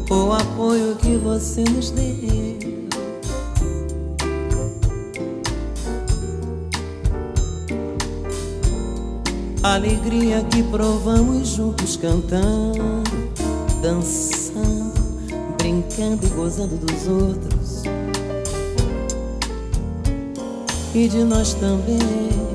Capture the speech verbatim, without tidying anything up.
o apoio que você nos deu. A alegria que provamos juntos, cantando, dançando, brincando e gozando dos outros, e de nós também.